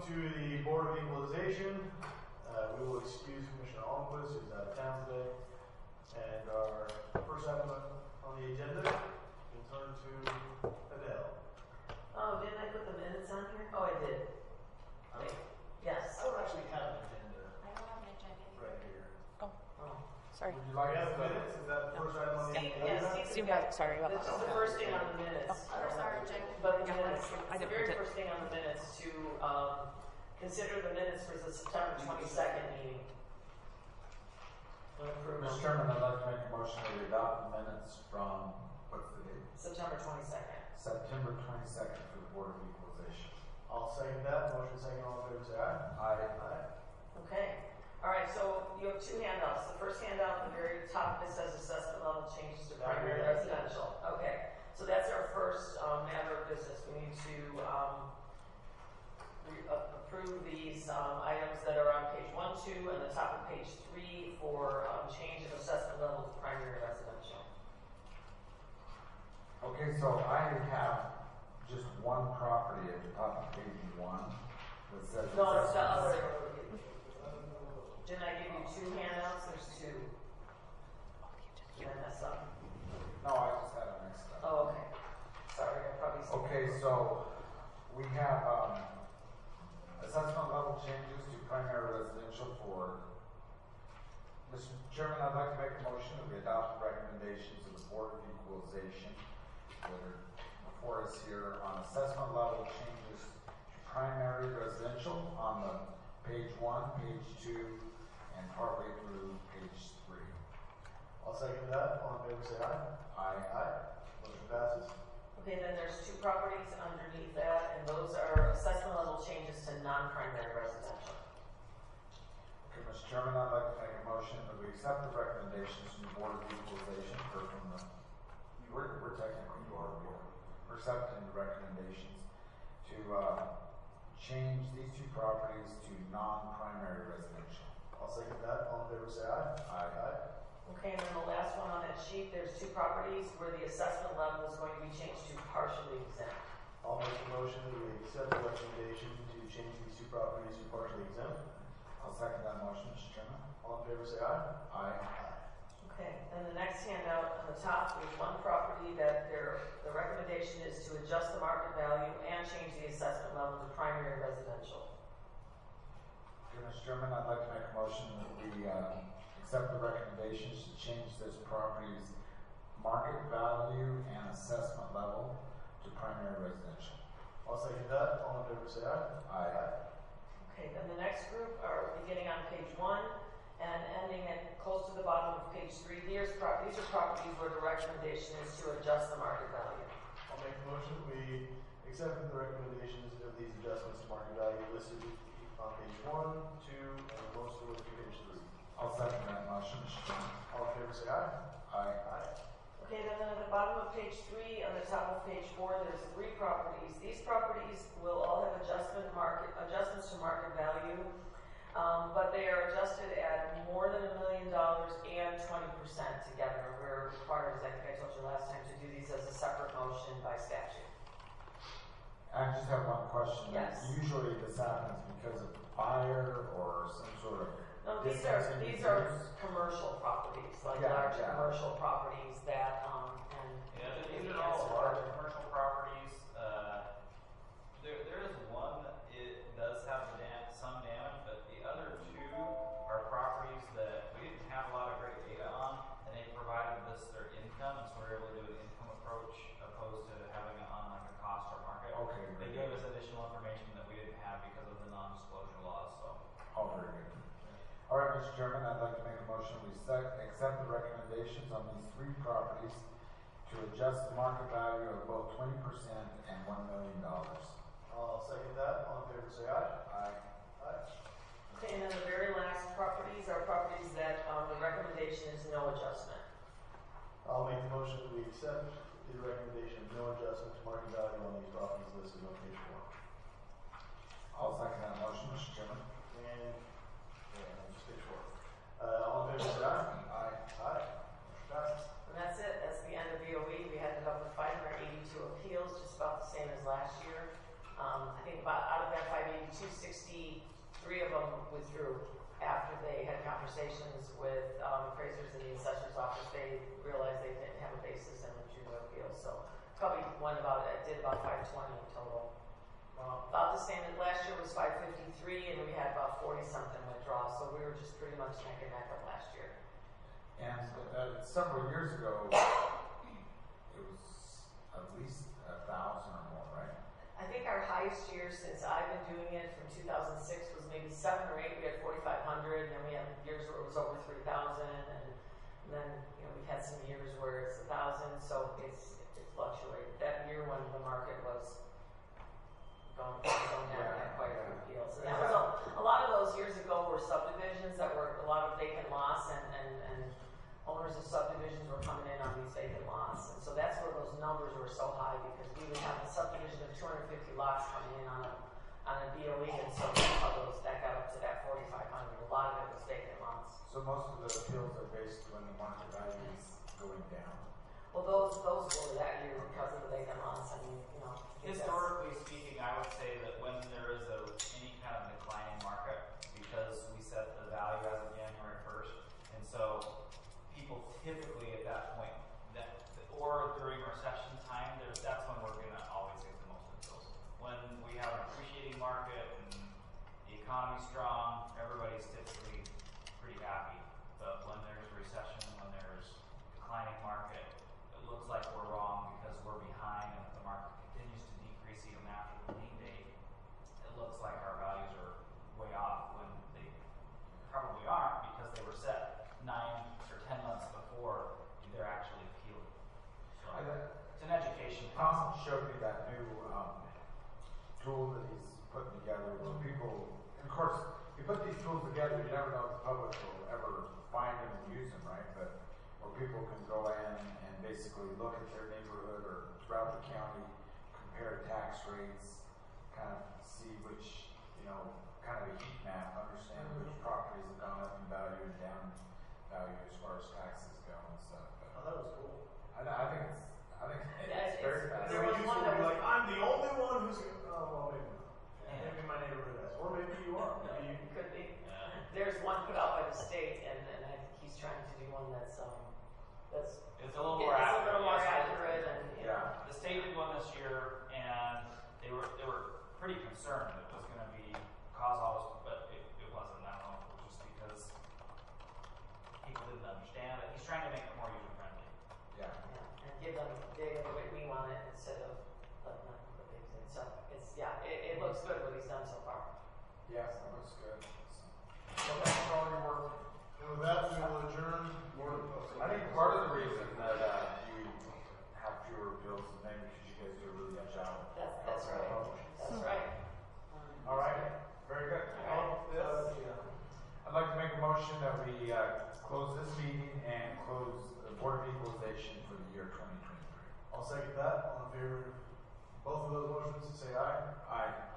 to the Board of Equalization. We will excuse Commissioner Almquist, who's out of town today. And our first item on the agenda will turn to Adele. Oh, didn't I put the minutes on here? Oh, I did. Wait. Yes. I don't actually have an agenda I don't have an agenda either. right here. Oh, sorry. Would you like to have the minutes? Is that the first item on the agenda? Yes, Steve has, sorry about This that. is the first thing on the minutes. First our agenda. But the Yeah, minutes, I the didn't very print it. first thing on the minutes to consider the minutes for the September 22nd meeting. Mr. Chairman, I'd like to make a motion that we adopt the minutes from, what's the date? September 22nd. September 22nd for the Board of Equalization. I'll second that. Motion second, all in favor, say aye. Aye. Okay. All right, so you have two handouts. The first handout at the very top, it says assessment level changes to primary residential. Okay, so that's our first matter of business. We need to approve these items that are on page 1, 2, and the top of page 3 for change in assessment level to primary residential. Okay, so I have just one property at the top of page 1 that says. No, it's the other. Didn't I give you two handouts? There's two. Did I mess up? No, I just had it mixed up. Oh, okay. Sorry, I probably said. Okay, so we have assessment level changes to primary residential for. Mr. Chairman, I'd like to make a motion that we adopt the recommendations of the Board of Equalization that are before us here on assessment level changes to primary residential on the page 1, page 2, and partway through page 3. I'll second that. All in favor, say aye. Aye. Aye. Motion passes. Okay, then there's two properties underneath that, and those are assessment level changes to non-primary residential. Okay, Mr. Chairman, I'd like to make a motion that we accept the recommendations from the Board of Equalization or from the, we're technically Board. We're accepting the recommendations to change these two properties to non-primary residential. I'll second that. All in favor, say aye. Aye. Okay, and then the last one on that sheet, there's two properties where the assessment level is going to be changed to partially exempt. I'll make the motion that we accept the recommendation to change these two properties to partially exempt. I'll second that motion, Mr. Chairman. All in favor, say aye. Aye. Okay, and the next handout on the top, there's one property that the recommendation is to adjust the market value and change the assessment level to primary residential. Okay, Mr. Chairman, I'd like to make a motion that we accept the recommendations to change this property's market value and assessment level to primary residential. I'll second that. All in favor, say aye. Aye. Okay, then the next group are beginning on page 1 and ending at close to the bottom of page 3. These are properties where the recommendation is to adjust the market value. I'll make the motion that we accept the recommendations of these adjustments to market value listed on page 1, 2, and most of it to page 3. I'll second that motion, Mr. Chairman. All in favor, say aye. Aye. Aye. Okay, then at the bottom of page 3, on the top of page 4, there's 3 properties. These properties will all have adjustments to market value, but they are adjusted at more than $1 million and 20% together. We're required, as I think I told you last time, to do these as a separate motion by statute. I just have one question. Yes. Usually this happens because of fire or some sort of. No, these are commercial properties, like large commercial properties that, and. Yeah, these are all large commercial properties. There is one, it does have some damage, but the other two are properties that we didn't have a lot of great data on, and they provided us their income, and so we were able to do an income approach opposed to having it on like a cost or market. Okay. They gave us additional information that we didn't have because of the non-disclosure laws, so. Oh, very good. All right, Mr. Chairman, I'd like to make a motion. We accept the recommendations on these 3 properties to adjust the market value of both 20% and $1 million. I'll second that. All in favor, say aye. Aye. Aye. Okay, and then the very last properties are properties that the recommendation is no adjustment. I'll make the motion that we accept the recommendation of no adjustment to market value on these properties listed on page 4. I'll second that motion, Mr. Chairman. And just page 4. All in favor, say aye. Aye. Aye. Motion passes. And that's it. That's the end of BOE. We had about 582 appeals, just about the same as last year. I think out of that 582, 63 of them withdrew after they had conversations with appraisers in the assessor's office. They realized they didn't have a basis and withdrew their appeal. So probably did about 520 in total. About the same. Last year was 553, and we had about 40 something withdraw. So we were just pretty much neck and neck of last year. And several years ago, it was at least 1,000 or more, right? I think our highest year since I've been doing it from 2006 was maybe 7 or 8. We had 4,500, and then we had years where it was over 3,000, and then we've had some years where it's 1,000. So it fluctuated. That year when the market was going down, had quite a few deals. And that was a lot of those years ago were subdivisions that were a lot of vacant lots, and owners of subdivisions were coming in on these vacant lots. And so that's where those numbers were so high, because we would have a subdivision of 250 lots coming in on a DOE, and so that got up to that 4,500. A lot of it was vacant lots. So most of the appeals are based when the market value is going down. Well, those were that year because of the vacant lots. I mean, Historically speaking, I would say that when there is any kind of declining market, because we set the value as of January 1st, and so people typically at that point, or during recession time, that's when we're going to always get the most appeals. When we have an appreciating market and the economy's strong, everybody's typically pretty happy. But when there's a recession, when there's declining market, it looks like we're wrong because we're behind, and if the market continues to decrease even after the lien date, it looks like our values are way off when they probably aren't, because they were set 9 or 10 months before they're actually appealing. So it's an education Tom process. showed me that new tool that he's putting together where people, and of course, you put these tools together, you never know if the public will ever find them and use them, right? But where people can go in and basically look at their neighborhood or throughout the county, compare tax rates, kind of see which, kind of a heat map, understand which properties have gone up in value and down in value as far as taxes go and stuff. But Oh, that was cool. I think it's Yeah, very And There then fascinating. we was used one to that be was- like, I'm the only one who's. Oh, well, maybe not. Maybe my neighborhood has, or maybe you are. Maybe you. could be. Yeah. There's one put out by the state, and I think he's trying to do one that's It's a little more it's a accurate. little more yes. accurate, and Yeah. The state did one this year, and they were pretty concerned it was going to cause all this, but it wasn't. I don't know if it was just because people didn't understand it. He's trying to make it more user friendly. Yeah. and give them data the way we want it instead of letting them put things in. So it looks good what he's done so far. Yeah, that looks good. So thanks for all your work. And with that, we will adjourn. I think part of the reason that you have fewer appeals is maybe because you guys do a really good job. That's right. That's right. All right, very good. I'd like to make a motion that we close this meeting and close the Board of Equalization for the year 2023. I'll second that. All in favor of both of those motions, say aye. Aye.